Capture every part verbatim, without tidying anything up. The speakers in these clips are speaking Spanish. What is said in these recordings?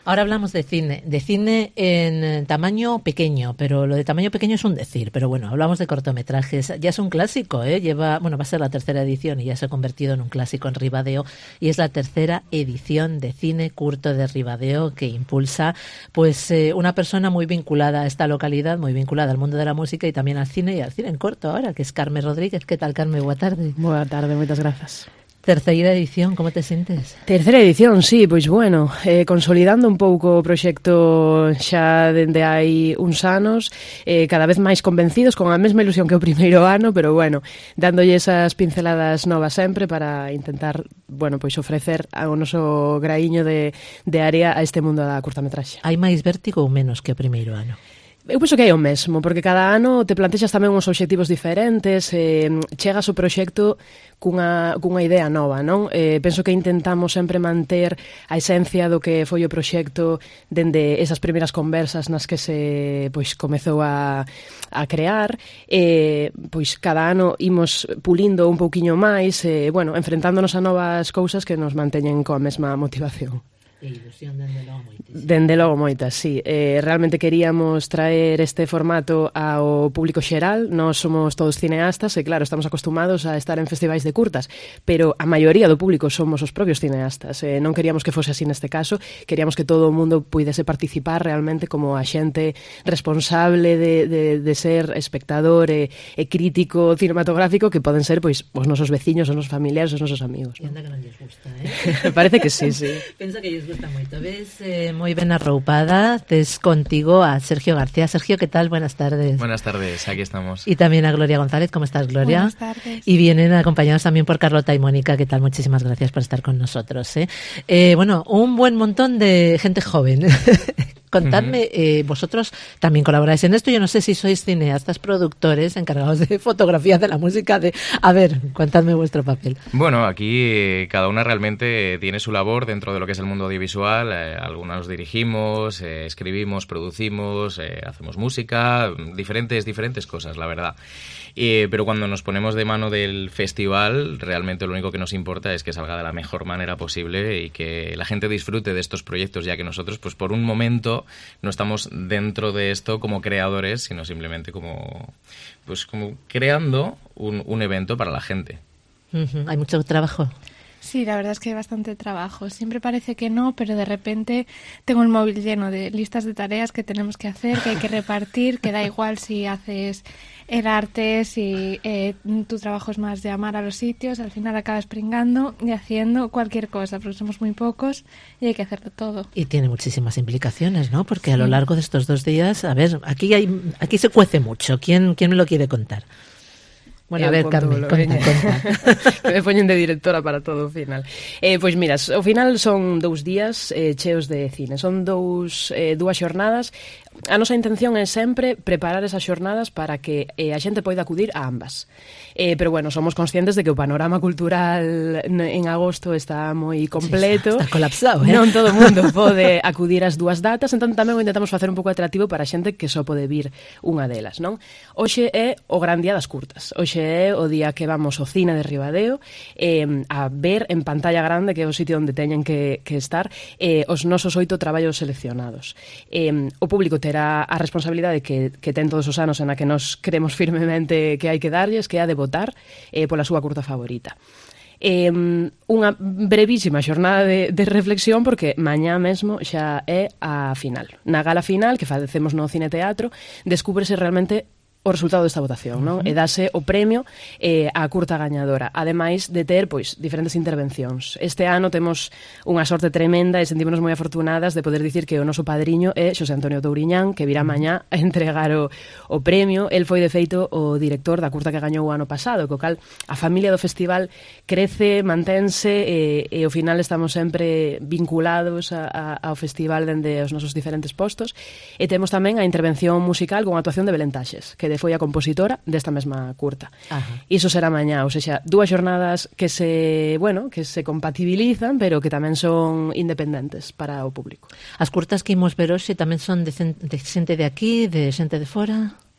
Ahora hablamos de cine, de cine en tamaño pequeño, pero lo de tamaño pequeño es un decir, pero bueno, hablamos de cortometrajes, ya es un clásico, ¿eh? Lleva, bueno, va a ser la tercera edición y ya se ha convertido en un clásico en Ribadeo, y es la tercera edición de Cine Curto de Ribadeo que impulsa pues eh, una persona muy vinculada a esta localidad, muy vinculada al mundo de la música y también al cine y al cine en corto ahora, que es Carmen Rodríguez. ¿Qué tal, Carmen? Boa tarde. Boa tarde, moitas grazas. Terceira edición, como te sientes? Terceira edición, sí, pois bueno, eh, consolidando un pouco o proxecto xa dende hai uns anos, eh, cada vez máis convencidos, con a mesma ilusión que o primeiro ano, pero bueno, dándolle esas pinceladas novas sempre para intentar, bueno, pois ofrecer o noso graíño de, de área a este mundo da curtametraxe. Hai máis vértigo ou menos que o primeiro ano? Eu penso que é o mesmo, porque cada ano te plantexas tamén uns obxectivos diferentes, eh, chegas ao proxecto cunha, cunha idea nova, non? Eh, penso que intentamos sempre manter a esencia do que foi o proxecto dende esas primeiras conversas nas que se pois comezou a, a crear, eh, pois cada ano imos pulindo un pouquiño máis, eh, bueno, enfrentándonos a novas cousas que nos manteñen coa mesma motivación. E ilusión dende logo moitísimo. Dende logo moitas, sí. Eh, realmente queríamos traer este formato ao público xeral. Nós somos todos cineastas e, claro, estamos acostumados a estar en festivais de curtas, pero a maioría do público somos os propios cineastas. Eh, non queríamos que fose así neste caso. Queríamos que todo o mundo puidese participar realmente como a xente responsable de, de, de ser espectador e, e crítico cinematográfico, que poden ser, pois, os nosos veciños, os nosos familiares, os nosos amigos. E anda que non lles gusta, eh? Parece que sí, sí. Pensa que lles gusta moito. Ves eh, moi ben arroupada. Tes contigo a Sergio García. Sergio, ¿qué tal? Buenas tardes. Buenas tardes, aquí estamos. Y también a Gloria González. ¿Cómo estás, Gloria? Buenas tardes. Y vienen acompañados también por Carlota y Mónica. ¿Qué tal? Muchísimas gracias por estar con nosotros. ¿eh? Eh, bueno, un buen montón de gente joven. Contadme, eh, vosotros también colaboráis en esto. Yo no sé si sois cineastas, productores, encargados de fotografía de la música. De, a ver, contadme vuestro papel. Bueno, aquí eh, cada una realmente tiene su labor dentro de lo que es el mundo audiovisual. Eh, algunos dirigimos, eh, escribimos, producimos, eh, hacemos música, diferentes, diferentes cosas, la verdad. Eh, pero cuando nos ponemos de mano del festival, realmente lo único que nos importa es que salga de la mejor manera posible y que la gente disfrute de estos proyectos, ya que nosotros, pues por un momento, no estamos dentro de esto como creadores, sino simplemente como, pues como creando un, un evento para la gente. Uh-huh. Hay mucho trabajo. Sí, la verdad es que hay bastante trabajo. Siempre parece que no, pero de repente tengo el móvil lleno de listas de tareas que tenemos que hacer, que hay que repartir, que da igual si haces el arte, si eh, tu trabajo es más llamar a los sitios, al final acabas pringando y haciendo cualquier cosa, porque somos muy pocos y hay que hacerlo todo. Y tiene muchísimas implicaciones, ¿no? Porque sí. A lo largo de estos dos días, a ver, aquí hay, aquí se cuece mucho. ¿Quién, quién me lo quiere contar? Bueno, a ver, Carmen, conta, conta. Que me poñen de directora para todo o final. Eh, pois mira, ao final son dous días eh, cheos de cine. Son dous, eh, dúas xornadas. A nosa intención é sempre preparar esas xornadas para que eh, a xente poida acudir a ambas. Eh, pero bueno, somos conscientes de que o panorama cultural en agosto está moi completo. Sí, está colapsado, eh? Non todo o mundo pode acudir ás dúas datas, entón tamén o intentamos facer un pouco atractivo para a xente que só pode vir unha delas, non? Hoxe é o gran día das curtas. Hoxe é o día que vamos ao cine de Ribadeo eh, a ver en pantalla grande, que é o sitio onde teñen que, que estar, eh, os nosos oito traballos seleccionados. Eh, o público terá a responsabilidade que, que ten todos os anos en a que nos creemos firmemente que hai que darlles, que é a de votar eh, pola súa curta favorita. Eh, unha brevísima xornada de, de reflexión, porque mañá mesmo xa é a final. Na gala final, que facemos no Cine Teatro, descúbrese realmente o resultado desta votación, non? Uh-huh. E dase o premio eh, á curta gañadora, ademais de ter, pois, diferentes intervencións. Este ano temos unha sorte tremenda e sentímonos moi afortunadas de poder dicir que o noso padriño é Xosé Antonio Touriñán, que virá mañá a entregar o, o premio. El foi, de feito, o director da curta que gañou o ano pasado, co cal a familia do festival crece, mantense, e, e ao final estamos sempre vinculados a, a, ao festival dende os nosos diferentes postos. E temos tamén a intervención musical con a actuación de Belén Taxes, que foi a compositora desta mesma curta. Ajá. Iso será mañá, ou seja, dúas xornadas que se, bueno, que se compatibilizan, pero que tamén son independentes para o público. As curtas que imos ver hoxe tamén son de, de xente de aquí, de xente de fora?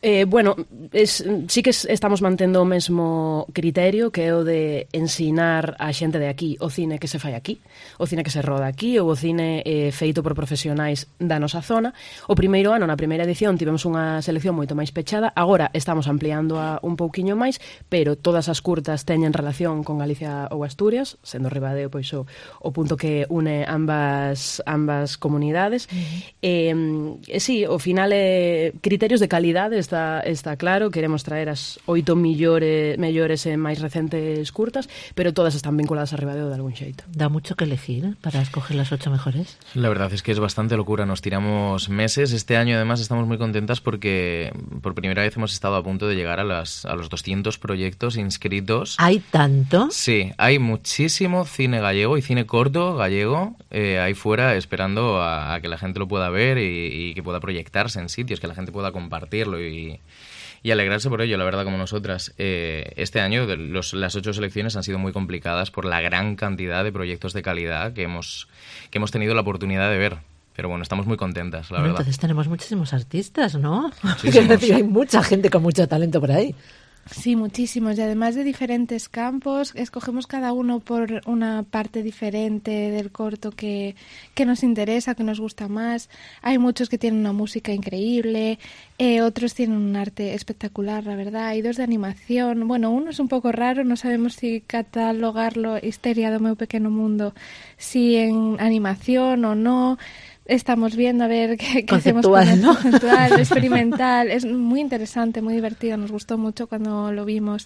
Eh, bueno, es, sí que estamos mantendo o mesmo criterio, que é o de ensinar a xente de aquí o cine que se fai aquí, o cine que se roda aquí, ou o cine eh, feito por profesionais da nosa zona. O primeiro ano, na primeira edición, tivemos unha selección moito máis pechada, agora estamos ampliando a un pouquiño máis, pero todas as curtas teñen relación con Galicia ou Asturias, sendo Ribadeo pois o, o punto que une ambas, ambas comunidades. Uh-huh. eh, e sí, ao final é criterios de calidade. Está, está claro, queremos traer as oito millores, mellores e máis recentes curtas, pero todas están vinculadas a Ribadeo de algún xeito. ¿Da mucho que elegir para escoger las ocho mejores? La verdad es que es bastante locura, nos tiramos meses. Este año además estamos muy contentas porque por primera vez hemos estado a punto de llegar a, las, a los doscientos proyectos inscritos. ¿Hay tanto? Sí, hay muchísimo cine gallego y cine corto gallego eh, ahí fuera esperando a, a que la gente lo pueda ver y, y que pueda proyectarse en sitios, que la gente pueda compartirlo y Y, alegrarse por ello, la verdad, como nosotras. Eh, este año los, las ocho selecciones han sido muy complicadas por la gran cantidad de proyectos de calidad que hemos, que hemos tenido la oportunidad de ver. Pero bueno, estamos muy contentas, la bueno, verdad. Entonces tenemos muchísimos artistas, ¿no? Muchísimos. Decir, hay mucha gente con mucho talento por ahí. Sí, muchísimos. Y además de diferentes campos, escogemos cada uno por una parte diferente del corto que, que nos interesa, que nos gusta más. Hay muchos que tienen una música increíble, eh, otros tienen un arte espectacular, la verdad. Hay dos de animación. Bueno, uno es un poco raro, no sabemos si catalogarlo, Histeria do meu pequeno mundo, si en animación o no. Estamos viendo a ver qué, qué hacemos con el ¿no? conceptual, experimental. Es muy interesante, muy divertido. Nos gustó mucho cuando lo vimos.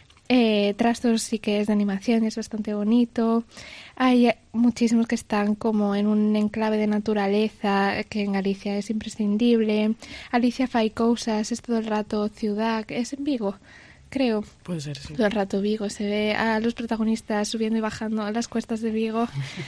Eh, Trastos sí que es de animación y es bastante bonito. Hay muchísimos que están como en un enclave de naturaleza que en Galicia es imprescindible. Alicia fai cousas, es todo el rato ciudad. Es en Vigo, creo. Puede ser, sí. Todo el rato Vigo, se ve a los protagonistas subiendo y bajando las cuestas de Vigo.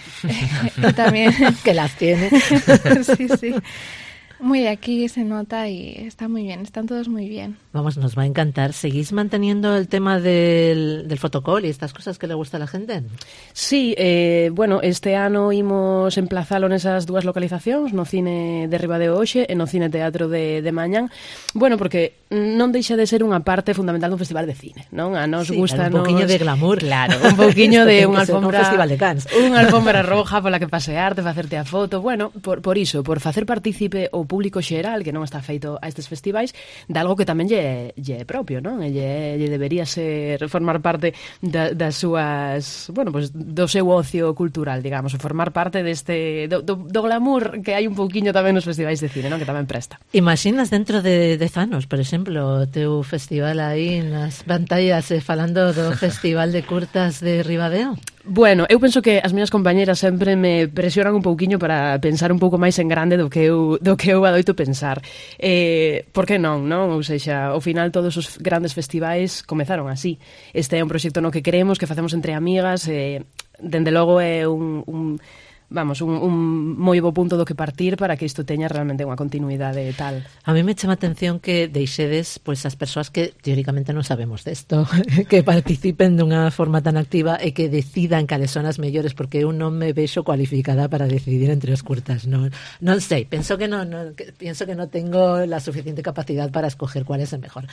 eh, también. Que las tiene. Sí, sí. Muy de aquí se nota y está muy bien, están todos muy bien. Vamos, nos va a encantar. ¿Seguís manteniendo el tema del, del fotocall y estas cosas que le gusta a la gente? Sí, eh, bueno, este ano imos emplazalo nesas dúas localizacións, no cine de Ribadeo hoxe e no cine teatro de, de mañán. Bueno, porque non deixa de ser unha parte fundamental dun festival de cine, non? A nos sí, gusta un pouquiño de glamour. Claro, un pouquiño de unha alfombra... Un festival de Cannes. Unha alfombra roja pola que pasearte, facerte a foto. Bueno, por, por iso, por facer partícipe o público xeral que non está feito a estes festivais de algo que tamén lle, lle propio, non? Lle, lle debería ser formar parte da, das súas, bueno, pues do seu ocio cultural, digamos, formar parte deste do, do, do glamour que hai un pouquiño tamén nos festivais de cine, non? Que tamén presta. Imaginas dentro de dez anos, por exemplo, o teu festival aí nas pantallas eh, falando do Festival de Curtas de Ribadeo? Bueno, eu penso que as miñas compañeras sempre me presionan un pouquiño para pensar un pouco máis en grande do que eu, do que eu adoito pensar. Eh, por que non, non? Ou seja, ao final todos os grandes festivais comezaron así. Este é un proxecto no que queremos, que facemos entre amigas, e eh, dende logo é un... un vamos, un, un moi bo punto do que partir para que isto teña realmente unha continuidade tal. A mí me chama atención que deixedes pois as persoas que teóricamente non sabemos desto, que participen dunha forma tan activa e que decidan cales son as mellores, porque eu non me vexo cualificada para decidir entre os curtas, non, non sei, penso que non, non que, pienso que non tengo la suficiente capacidad para escoger cuál es el mejor.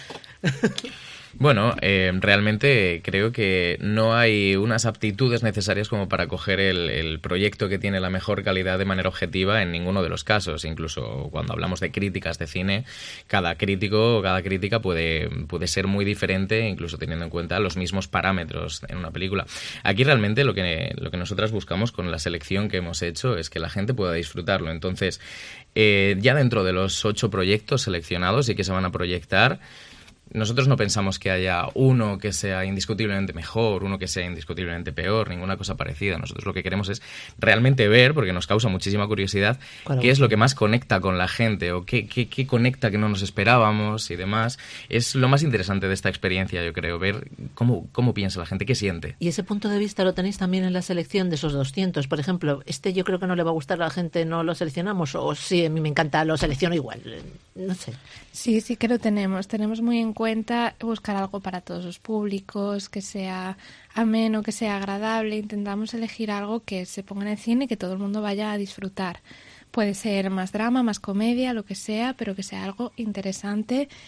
Bueno, eh, realmente creo que no hay unas aptitudes necesarias como para coger el, el proyecto que tiene la mejor calidad de manera objetiva en ninguno de los casos. Incluso cuando hablamos de críticas de cine, cada crítico o cada crítica puede, puede ser muy diferente, incluso teniendo en cuenta los mismos parámetros en una película. Aquí realmente lo que, lo que nosotras buscamos con la selección que hemos hecho es que la gente pueda disfrutarlo. Entonces, eh, ya dentro de los ocho proyectos seleccionados y que se van a proyectar, nosotros no pensamos que haya uno que sea indiscutiblemente mejor, uno que sea indiscutiblemente peor, ninguna cosa parecida. Nosotros lo que queremos es realmente ver, porque nos causa muchísima curiosidad, claro, qué es lo que más conecta con la gente o qué, qué, qué conecta que no nos esperábamos y demás. Es lo más interesante de esta experiencia, yo creo, ver cómo, cómo piensa la gente, qué siente. Y ese punto de vista lo tenéis también en la selección de esos doscientos. Por ejemplo, este yo creo que no le va a gustar a la gente, no lo seleccionamos, o sí, a mí me encanta, lo selecciono igual. No sé. Sí, sí que lo tenemos. Tenemos muy en cuenta buscar algo para todos los públicos, que sea ameno, que sea agradable. Intentamos elegir algo que se ponga en el cine y que todo el mundo vaya a disfrutar. Puede ser más drama, más comedia, lo que sea, pero que sea algo interesante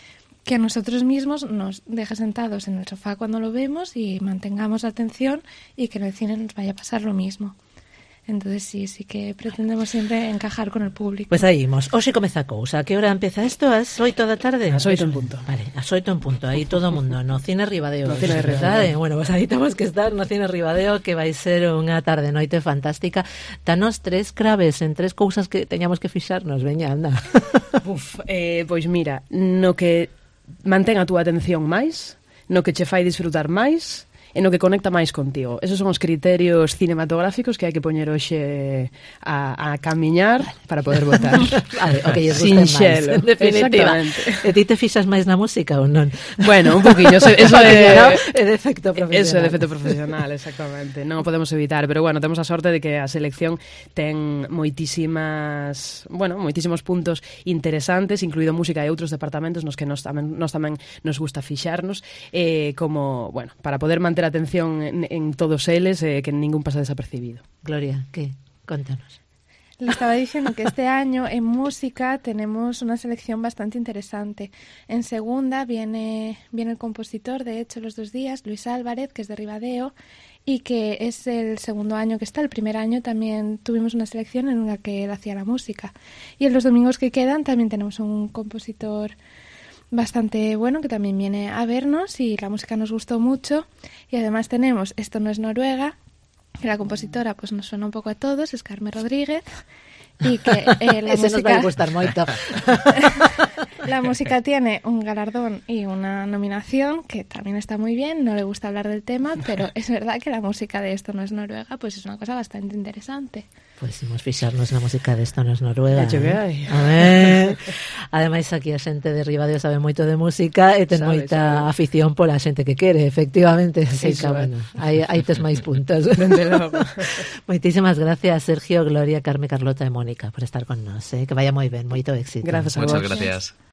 que a nosotros mismos nos deje sentados en el sofá cuando lo vemos y mantengamos la atención y que en el cine nos vaya a pasar lo mismo. Entonces sí, sí que pretendemos siempre encajar con el público. Pues aí imos. Hoxe comeza a cousa. A que hora empeza isto? As oito da tarde? As oito en punto. Vale, as oito en punto. Aí todo o mundo no Cine Ribadeo. No Cine Ribadeo. Bueno, pues aí temos que estar no Cine Ribadeo, que vai ser unha tarde noite fantástica. Tanos tres craves en tres cousas que teñamos que fixarnos. Veña, anda. Uf, eh, pois mira, no que mantén a túa atención máis, no que che fai disfrutar máis, e no que conecta máis contigo. Esos son os criterios cinematográficos que hai que poñer hoxe a, a camiñar para poder votar. Vale, o que lles gusten máis, en definitiva. E ti te fixas máis na música ou non? Bueno, un poquillo. Eso, eso é, ¿no? É de efecto profesional. Eso é de efecto profesional, exactamente. Non o podemos evitar, pero bueno, temos a sorte de que a selección ten moitísimas, bueno, moitísimos puntos interesantes, incluído música e outros departamentos nos que nos tamén, nos tamén nos gusta fixarnos, eh, como, bueno, para poder manter atención en, en todos eles, eh, que ningún pasa desapercibido. Gloria, ¿qué? Contanos. Le estaba diciendo que este año en música tenemos una selección bastante interesante. En segunda viene, viene el compositor, de hecho, los dos días, Luis Álvarez, que es de Ribadeo, y que es el segundo año que está. El primer año también tuvimos una selección en la que él hacía la música. Y en los domingos que quedan también tenemos un compositor bastante bueno que también viene a vernos y la música nos gustó mucho. Y además tenemos Esto no es Noruega, que la compositora pues nos suena un poco a todos, es Carmen Rodríguez, y que eh, la Ese música nos vai gustar moito. la música tiene un galardón y una nominación que también está muy bien. No le gusta hablar del tema, pero es verdad que la música de Esto no es Noruega pues es una cosa bastante interesante. Pues imos fixarnos na música de Esto no es Noruega. Hecho que hai. A ver. Ademais, aquí a xente de Ribadeo sabe moito de música e ten Sabe, moita sabe. afición pola xente que quere, efectivamente. Sí, Eso, bueno, aí, aí tes máis puntos. Dende logo. Moitísimas gracias, Sergio, Gloria, Carme, Carlota e Mónica por estar con nós. Eh? Que vaya moi ben, moito éxito. Grazas a Muchas vos. gracias.